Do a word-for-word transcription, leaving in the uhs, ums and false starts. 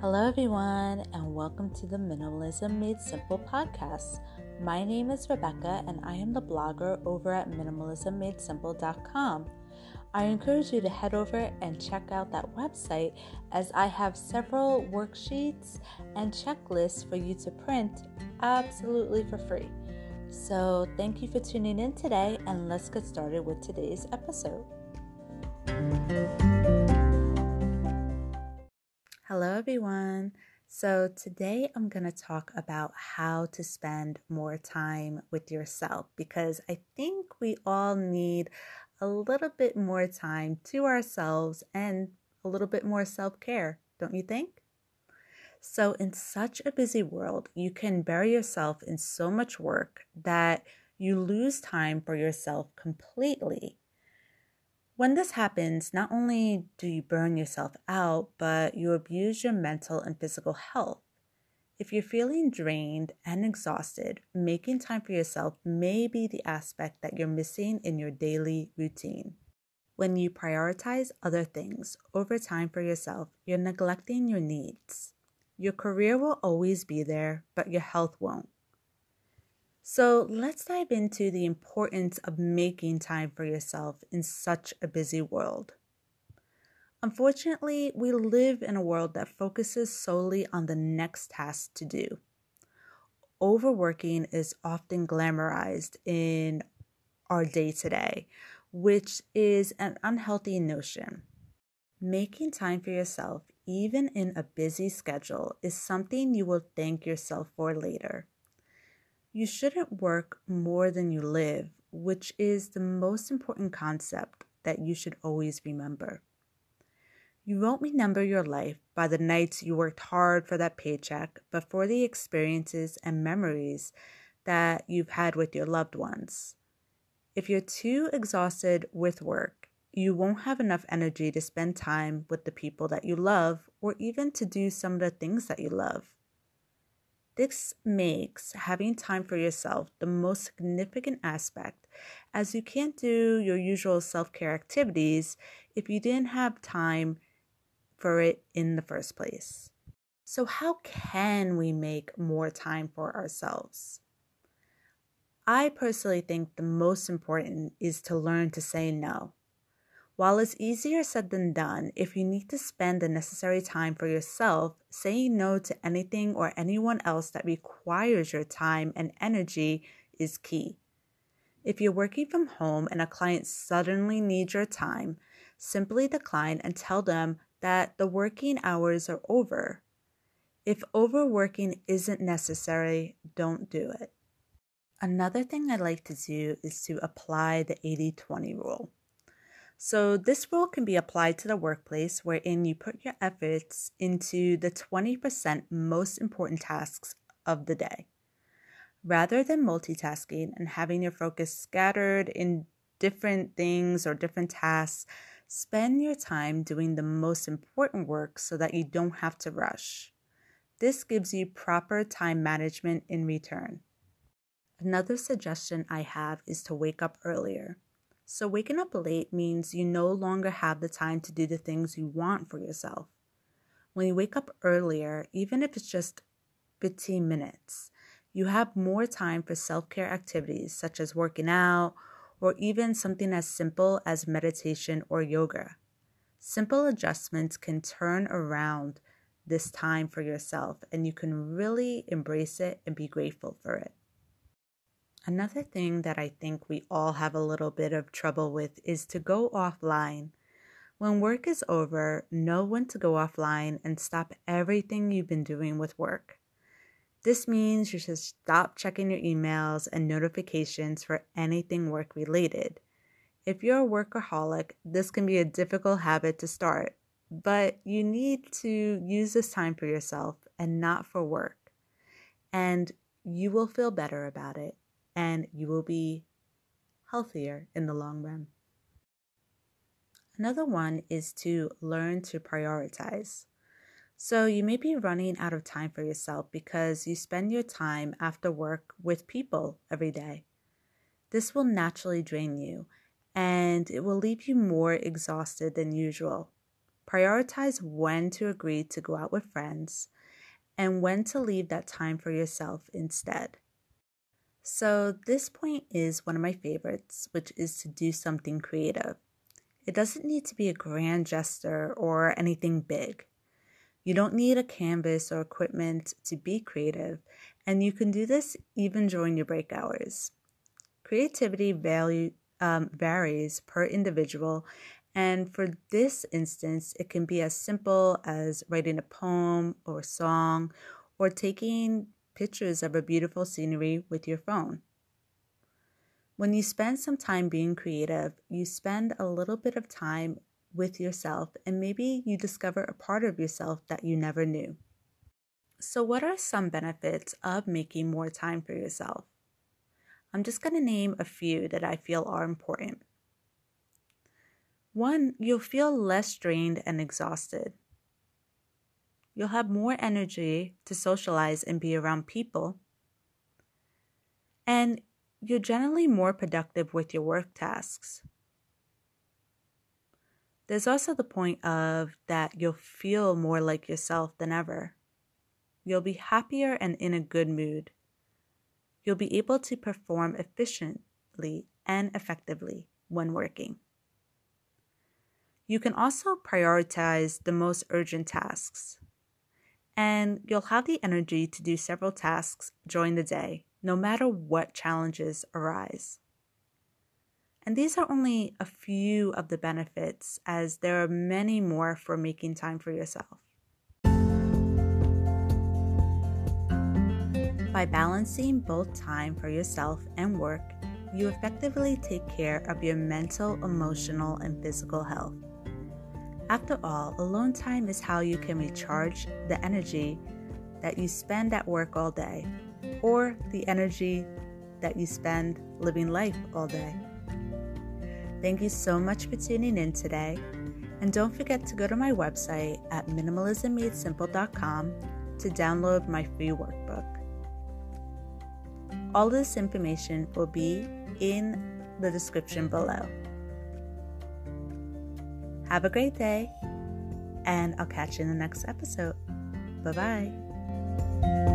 Hello, everyone, and welcome to the Minimalism Made Simple podcast. My name is Rebecca, and I am the blogger over at minimalism made simple dot com. I encourage you to head over and check out that website as I have several worksheets and checklists for you to print absolutely for free. So, thank you for tuning in today, and let's get started with today's episode. Hello, everyone. So today I'm going to talk about how to spend more time with yourself because I think we all need a little bit more time to ourselves and a little bit more self-care, don't you think? So in such a busy world, you can bury yourself in so much work that you lose time for yourself completely. When this happens, not only do you burn yourself out, but you abuse your mental and physical health. If you're feeling drained and exhausted, making time for yourself may be the aspect that you're missing in your daily routine. When you prioritize other things over time for yourself, you're neglecting your needs. Your career will always be there, but your health won't. So let's dive into the importance of making time for yourself in such a busy world. Unfortunately, we live in a world that focuses solely on the next task to do. Overworking is often glamorized in our day-to-day, which is an unhealthy notion. Making time for yourself, even in a busy schedule, is something you will thank yourself for later. You shouldn't work more than you live, which is the most important concept that you should always remember. You won't remember your life by the nights you worked hard for that paycheck, but for the experiences and memories that you've had with your loved ones. If you're too exhausted with work, you won't have enough energy to spend time with the people that you love or even to do some of the things that you love. This makes having time for yourself the most significant aspect, as you can't do your usual self-care activities if you didn't have time for it in the first place. So how can we make more time for ourselves? I personally think the most important is to learn to say no. While it's easier said than done, if you need to spend the necessary time for yourself, saying no to anything or anyone else that requires your time and energy is key. If you're working from home and a client suddenly needs your time, simply decline and tell them that the working hours are over. If overworking isn't necessary, don't do it. Another thing I like to do is to apply the eighty twenty rule. So this rule can be applied to the workplace wherein you put your efforts into the twenty percent most important tasks of the day. Rather than multitasking and having your focus scattered in different things or different tasks, spend your time doing the most important work so that you don't have to rush. This gives you proper time management in return. Another suggestion I have is to wake up earlier. So waking up late means you no longer have the time to do the things you want for yourself. When you wake up earlier, even if it's just fifteen minutes, you have more time for self-care activities such as working out or even something as simple as meditation or yoga. Simple adjustments can turn around this time for yourself, and you can really embrace it and be grateful for it. Another thing that I think we all have a little bit of trouble with is to go offline. When work is over, know when to go offline and stop everything you've been doing with work. This means you should stop checking your emails and notifications for anything work-related. If you're a workaholic, this can be a difficult habit to start, but you need to use this time for yourself and not for work. And you will feel better about it. And you will be healthier in the long run. Another one is to learn to prioritize. So you may be running out of time for yourself because you spend your time after work with people every day. This will naturally drain you, and it will leave you more exhausted than usual. Prioritize when to agree to go out with friends and when to leave that time for yourself instead. So this point is one of my favorites, which is to do something creative. It doesn't need to be a grand gesture or anything big. You don't need a canvas or equipment to be creative, and you can do this even during your break hours. Creativity value, um, varies per individual, and for this instance, it can be as simple as writing a poem or a song or taking pictures of a beautiful scenery with your phone. When you spend some time being creative, you spend a little bit of time with yourself, and maybe you discover a part of yourself that you never knew. So what are some benefits of making more time for yourself? I'm just going to name a few that I feel are important. One, you'll feel less drained and exhausted. You'll have more energy to socialize and be around people. And you're generally more productive with your work tasks. There's also the point of that you'll feel more like yourself than ever. You'll be happier and in a good mood. You'll be able to perform efficiently and effectively when working. You can also prioritize the most urgent tasks, and you'll have the energy to do several tasks during the day, no matter what challenges arise. And these are only a few of the benefits, as there are many more for making time for yourself. By balancing both time for yourself and work, you effectively take care of your mental, emotional, and physical health. After all, alone time is how you can recharge the energy that you spend at work all day, or the energy that you spend living life all day. Thank you so much for tuning in today, and don't forget to go to my website at minimalism made simple dot com to download my free workbook. All this information will be in the description below. Have a great day, and I'll catch you in the next episode. Bye-bye.